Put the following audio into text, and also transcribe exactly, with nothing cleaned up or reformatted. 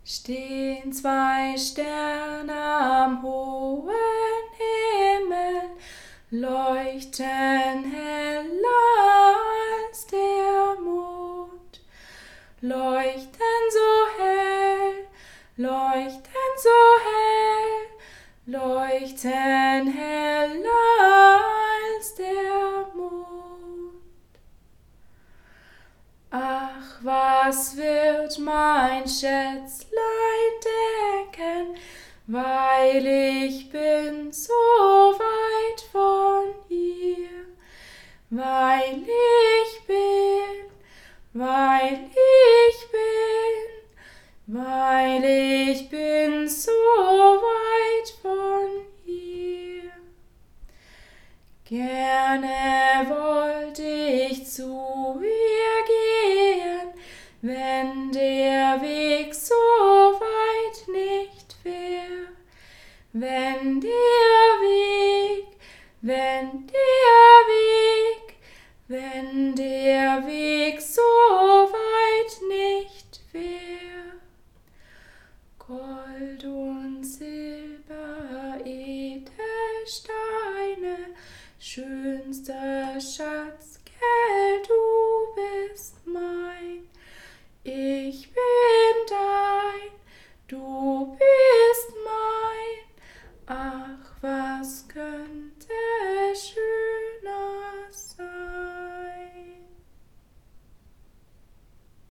Stehen zwei Sterne am hohen Himmel, leuchten heller als der Mond, leuchten so hell, leuchten so hell, leuchten heller als der Mond. Ach, was wird mein Schätzlein denken, weil ich bin so weit von ihr, weil ich bin, weil ich bin, weil ich bin so weit von ihr. Gerne wollte ich zu ihr gehen, wenn der Weg so weit nicht wär, wenn der Weg, wenn der Weg, wenn der Weg so weit nicht wär. Gold und Silber, Edelsteine, schönster Schatz